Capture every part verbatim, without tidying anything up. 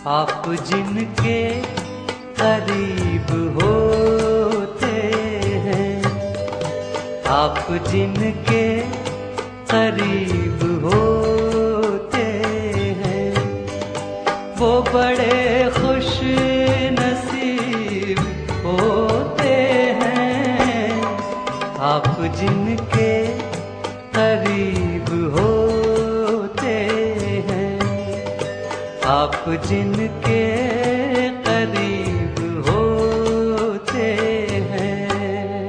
आप जिनके करीब होते हैं, आप जिनके करीब होते हैं, वो बड़े खुश नसीब होते हैं। आप जिनके करीब होते हैं, आप जिनके करीब होते हैं।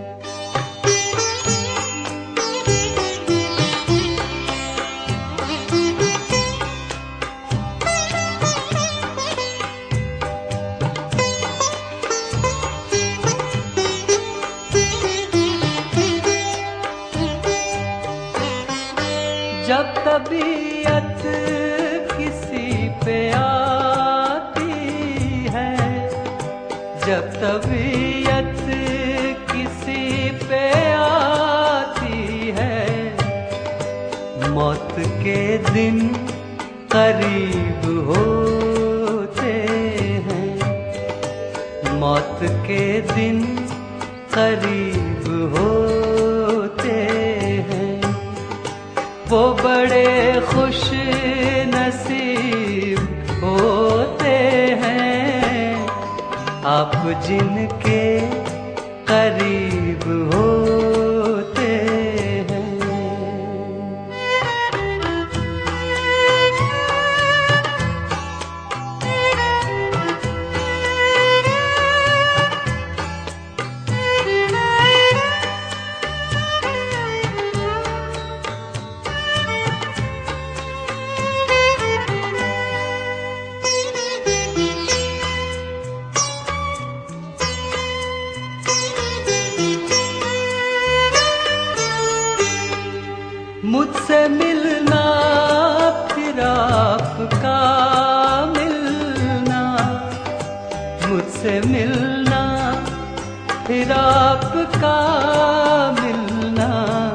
जब तबीयत किसी पे आती है, जब तबीयत किसी पे आती है, मौत के दिन करीब होते हैं, मौत के दिन करीब होते हैं। वो बड़े खुश नसीब होते हैं, आप जिनके करीब होते हैं। मुझसे मिलना फिर आपका मिलना, मुझसे मिलना फिर आपका मिलना,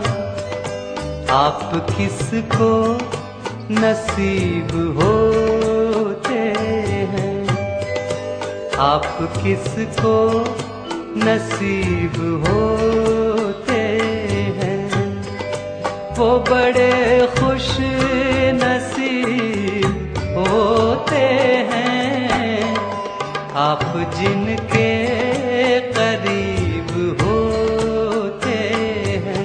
आप किसको नसीब होते हैं, आप किसको नसीब होते हैं। वो बड़े खुश नसीब होते हैं, आप जिनके करीब होते हैं।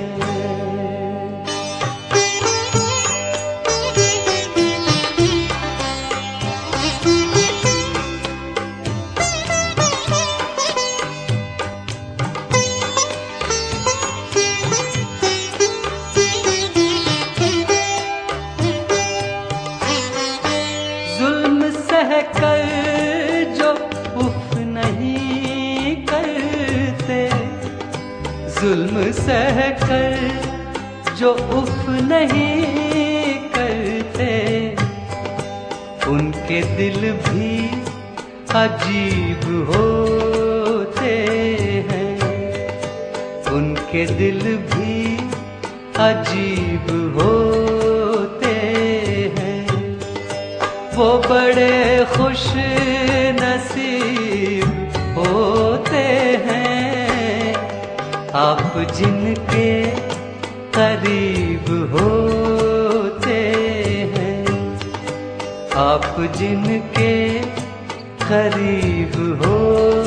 कर जो उफ नहीं करते, जुल्म सह कर जो उफ नहीं करते, उनके दिल भी अजीब होते हैं, उनके दिल भी अजीब होते हैं। वो बड़े खुश नसीब होते हैं, आप जिनके करीब होते हैं, आप जिनके करीब हो